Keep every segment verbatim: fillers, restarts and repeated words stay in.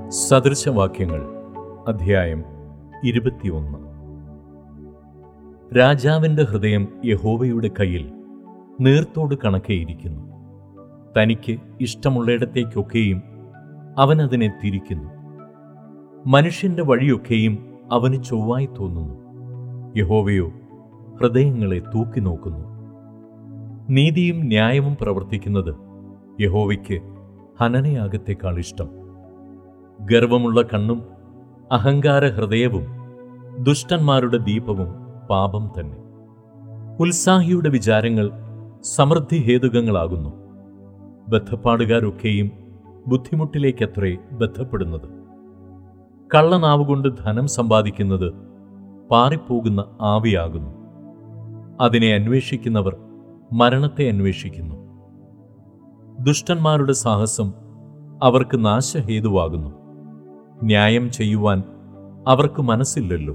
സദൃശവാക്യങ്ങൾ അധ്യായം ഇരുപത്തിയൊന്ന്. രാജാവിൻ്റെ ഹൃദയം യഹോവയുടെ കയ്യിൽ നീർത്തോട് കണക്കെയിരിക്കുന്നു. തനിക്ക് ഇഷ്ടമുള്ളിടത്തേക്കൊക്കെയും അവൻ അതിനെ തിരിക്കുന്നു. മനുഷ്യന്റെ വഴിയൊക്കെയും അവന് ചൊവ്വായി തോന്നുന്നു. യഹോവയോ ഹൃദയങ്ങളെ തൂക്കി നോക്കുന്നു. നീതിയും ന്യായവും പ്രവർത്തിക്കുന്നത് യഹോവയ്ക്ക് ഹനനയാഗത്തേക്കാൾ ഇഷ്ടം. ഗർവമുള്ള കണ്ണും അഹങ്കാര ഹൃദയവും ദുഷ്ടന്മാരുടെ ദീപവും പാപം തന്നെ. ഉത്സാഹിയുടെ വിചാരങ്ങൾ സമൃദ്ധി ഹേതുകങ്ങളാകുന്നു. ബദ്ധപ്പാടുകാരൊക്കെയും ബുദ്ധിമുട്ടിലേക്കത്രേ ബന്ധപ്പെടുന്നത്. കള്ളനാവുകൊണ്ട് ധനം സമ്പാദിക്കുന്നത് പാറിപ്പോകുന്ന ആവിയാകുന്നു. അതിനെ അന്വേഷിക്കുന്നവർ മരണത്തെ അന്വേഷിക്കുന്നു. ദുഷ്ടന്മാരുടെ സാഹസം അവർക്ക് നാശഹേതുവാകുന്നു. ന്യായം ചെയ്യുവാൻ അവർക്ക് മനസ്സില്ലല്ലോ.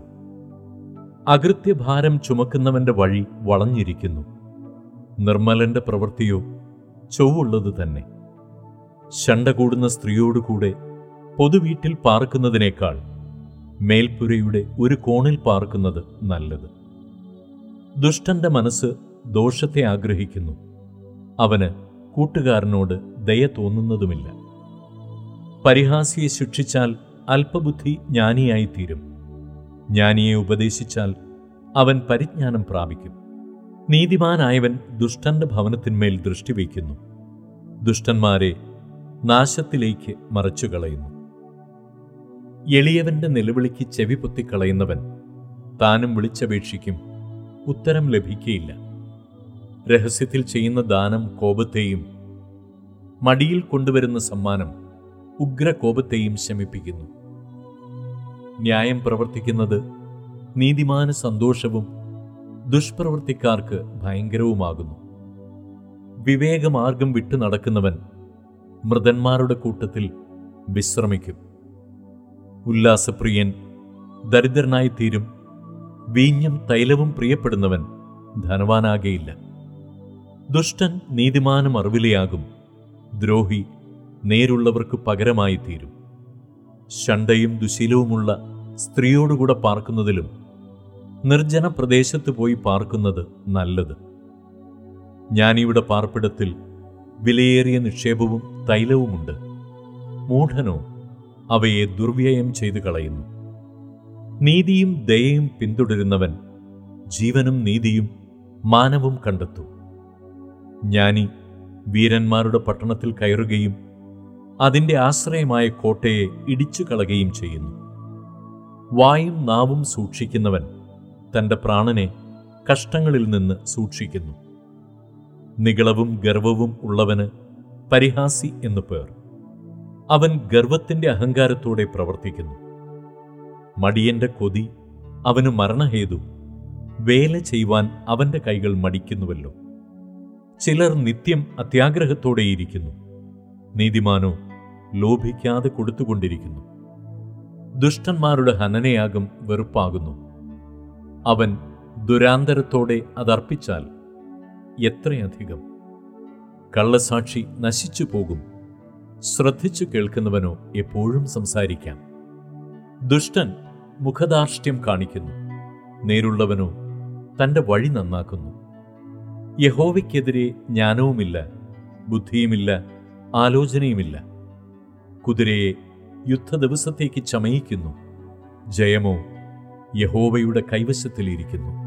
അകൃത്യഭാരം ചുമക്കുന്നവന്റെ വഴി വളഞ്ഞിരിക്കുന്നു. നിർമ്മലന്റെ പ്രവൃത്തിയോ ചൊവ്വുള്ളത് തന്നെ. ശണ്ട കൂടുന്ന സ്ത്രീയോടുകൂടെ പൊതുവീട്ടിൽ പാർക്കുന്നതിനേക്കാൾ മേൽപ്പുരയുടെ ഒരു കോണിൽ പാർക്കുന്നത് നല്ലത്. ദുഷ്ടന്റെ മനസ്സ് ദോഷത്തെ ആഗ്രഹിക്കുന്നു. അവന് കൂട്ടുകാരനോട് ദയ തോന്നുന്നതുമില്ല. പരിഹാസിയെ ശിക്ഷിച്ചാൽ അല്പബുദ്ധി ജ്ഞാനിയായിത്തീരും. ജ്ഞാനിയെ ഉപദേശിച്ചാൽ അവൻ പരിജ്ഞാനം പ്രാപിക്കും. നീതിമാനായവൻ ദുഷ്ടന്റെ ഭവനത്തിന്മേൽ ദൃഷ്ടിവയ്ക്കുന്നു. ദുഷ്ടന്മാരെ നാശത്തിലേക്ക് മറച്ചുകളയുന്നു. എളിയവന്റെ നിലവിളിക്ക് ചെവി പൊത്തിക്കളയുന്നവൻ താനും വിളിച്ചപേക്ഷിക്കും, ഉത്തരം ലഭിക്കയില്ല. രഹസ്യത്തിൽ ചെയ്യുന്ന ദാനം കോപത്തെയും മടിയിൽ കൊണ്ടുവരുന്ന സമ്മാനം ഉഗ്രകോപത്തെയും ശമിപ്പിക്കുന്നു. ന്യായം പ്രവർത്തിക്കുന്നത് നീതിമാന് സന്തോഷവും ദുഷ്പ്രവൃത്തിക്കാർക്ക് ഭയങ്കരവുമാകുന്നു. വിവേകമാർഗം വിട്ടു നടക്കുന്നവൻ മൃതന്മാരുടെ കൂട്ടത്തിൽ വിശ്രമിക്കും. ഉല്ലാസപ്രിയൻ ദരിദ്രനായിത്തീരും. വീഞ്ഞും തൈലവും പ്രിയപ്പെടുന്നവൻ ധനവാനാകയില്ല. ദുഷ്ടൻ നീതിമാനും അറിവിലയാകും. ദ്രോഹി നേരുള്ളവർക്ക് പകരമായി തീരും. ശണ്ടയും ദുശീലവുമുള്ള സ്ത്രീയോടുകൂടെ പാർക്കുന്നതിലും നിർജ്ജന പ്രദേശത്ത് പോയി പാർക്കുന്നത് നല്ലത്. ജ്ഞാനിയുടെ പാർപ്പിടത്തിൽ വിലയേറിയ നിക്ഷേപവും തൈലവുമുണ്ട്. മൂഢനോ അവയെ ദുർവ്യയം ചെയ്തു കളയുന്നു. നീതിയും ദയയും പിന്തുടരുന്നവൻ ജീവനും നീതിയും മാനവും കണ്ടെത്തും. ജ്ഞാനി വീരന്മാരുടെ പട്ടണത്തിൽ കയറുകയും അതിൻ്റെ ആശ്രയമായ കോട്ടയെ ഇടിച്ചു കളയുകയും ചെയ്യുന്നു. വായും നാവും സൂക്ഷിക്കുന്നവൻ തൻ്റെ പ്രാണനെ കഷ്ടങ്ങളിൽ നിന്ന് സൂക്ഷിക്കുന്നു. നിഗളവും ഗർവവും ഉള്ളവന് പരിഹാസി എന്നു പേർ. അവൻ ഗർവത്തിൻ്റെ അഹങ്കാരത്തോടെ പ്രവർത്തിക്കുന്നു. മടിയന്റെ കൊതി അവന് മരണഹേതു. വേല ചെയ്യുവാൻ അവന്റെ കൈകൾ മടിക്കുന്നുവല്ലോ. ചിലർ നിത്യം അത്യാഗ്രഹത്തോടെയിരിക്കുന്നു. നീതിമാനോ ലോഭിക്കാതെ കൊടുത്തുകൊണ്ടിരിക്കുന്നു. ദുഷ്ടന്മാരുടെ ഹനനയാഗം വെറുപ്പാകുന്നു. അവൻ ദുരാന്തരത്തോടെ അതർപ്പിച്ചാൽ എത്രയധികം. കള്ളസാക്ഷി നശിച്ചു പോകും. ശ്രദ്ധിച്ചു കേൾക്കുന്നവനോ എപ്പോഴും സംസാരിക്കാം. ദുഷ്ടൻ മുഖധാർഷ്ട്യം കാണിക്കുന്നു. നേരുള്ളവനോ തൻ്റെ വഴി നന്നാക്കുന്നു. യഹോവയ്ക്കെതിരെ ജ്ഞാനവുമില്ല, ബുദ്ധിയുമില്ല, ആലോചനയുമില്ല. കുതിരയെ യുദ്ധദിവസത്തേക്ക് ചമയിക്കുന്നു. ജയമോ യഹോവയുടെ കൈവശത്തിലിരിക്കുന്നു.